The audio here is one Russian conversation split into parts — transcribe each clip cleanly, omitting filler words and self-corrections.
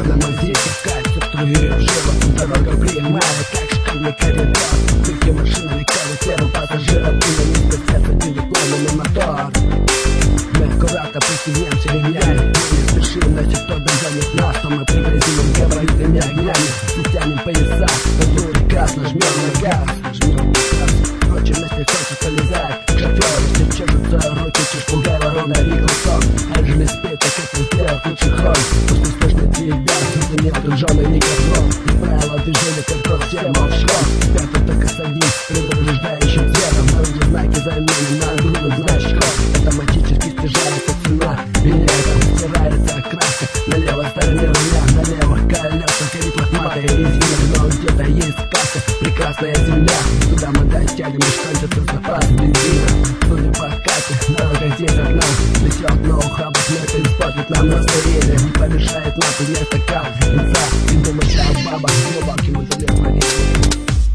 на мой кайф, все струюет живо. Дорога прямая, как школьный коридор. Тихие машины летят первым пассажиром. И на месте сердца дымит пламенный мотор. Мы аккуратно пристегнемся ремнями. Мы не спешим, значит кто-то занят нас. То мы пригрозим габаритными огнями. Натянем пояса, надуем газ, нажмем на газ. Впрочем, если хочется лизать шофёр, если чешутся руки, чушь пугай ворона и кусок. А ежели спит, так это сделать лучше хрон. После слышно тебя, смысла нет дружёный никакого. И правила движения контроль всем офшор. Пятый только садись, предупреждающим цветом. Вроде знаки замены на грудных значков. Автоматически снижается цена билета, стирается окраска. На левой стороне руля, на левых колесах горит лохматая резина. Но где-то есть сказка, прекрасная земля. Туда мы дотянем, лишь кончится запас бензина. Судя по карте, дорога здесь одна. Несет на ухабах, но это испортит нам настроение. Не помешает нахуй не стакан винца. И думать о бабах, глубоким удовлетворением.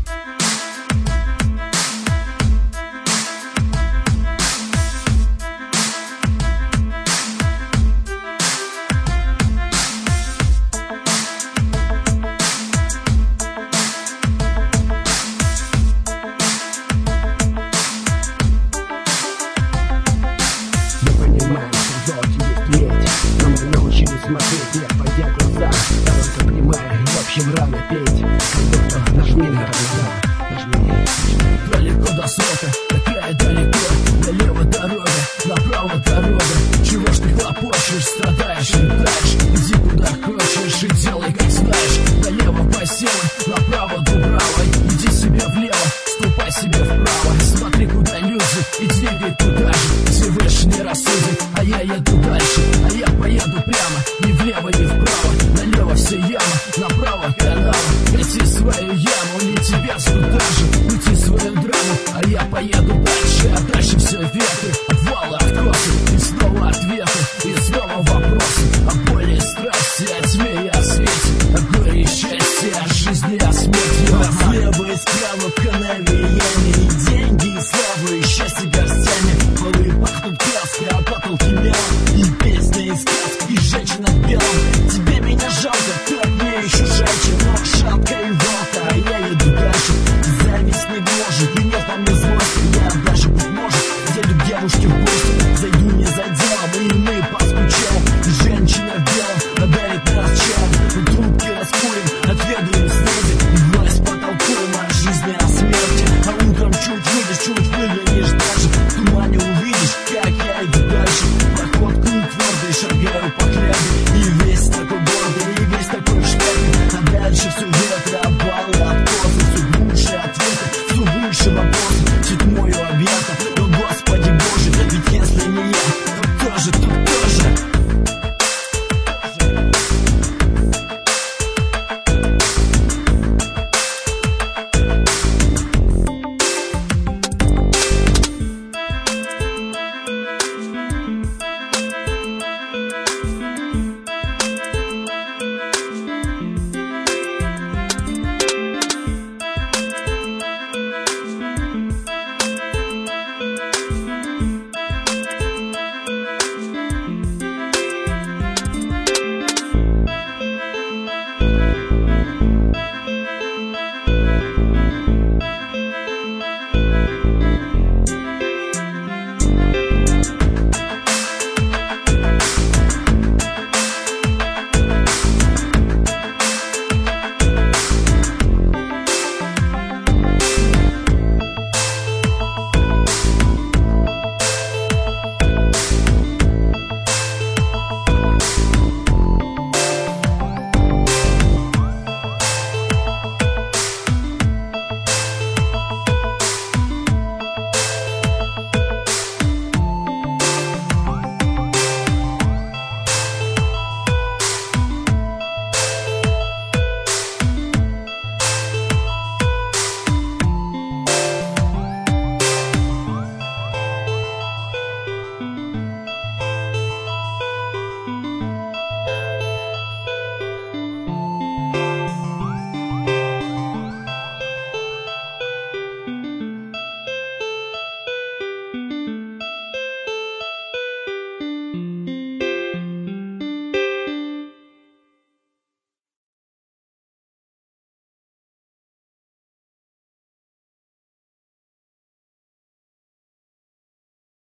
Смотреть не отводя глаза. Дорога прямая, в общем рано петь. Кондуктор, нажми на тормоза, нажми. Далеко до срока, такая далеко. Налево дорога, направо дорога. Чего ж ты хлопочешь, страдаешь и дальше. Иди куда хочешь и делай как знаешь. Налево посевы, направо дубравой. Иди себе влево, ступай себе вправо. Смотри куда люди и двигай туда же. Всевышний рассудит, а я еду дальше. А я поеду прямо, ни влево, ни вправо. Налево все яма, направо канава. Найти свою яму, не тебя туда же. Уйти свою драму, а я поеду дальше. А дальше все ветры, обвалы, откосы. И снова ответы, и снова вопросы. О боли и страсти, о тьме и о свете. О горе и счастье, о жизни, о смерти. Слева и справа в канаве яме. И деньги, и славу, и счастье горстями. Полы пахнут краской, а потолки мелом. И песня, и сказка, и женщина в белом. Тебе меня жалко, как мне еще женщин. Но шапка и волка, а я еду дальше. Зависть не гложет, и нет во мне злости. Я даже, быть может, еду к девушке в гости. Зайду не за делом, и мы поскучаем. И женщина в белом подарит нас чаем. Трубки раскурим, отведаем снеди. И власть потолкуем о жизни, о смерти. А утром чуть выйдешь, чуть выглянешь даже. В тумане увидишь, как я иду дальше. Походку твердой шагаю по хлебу. И весь такой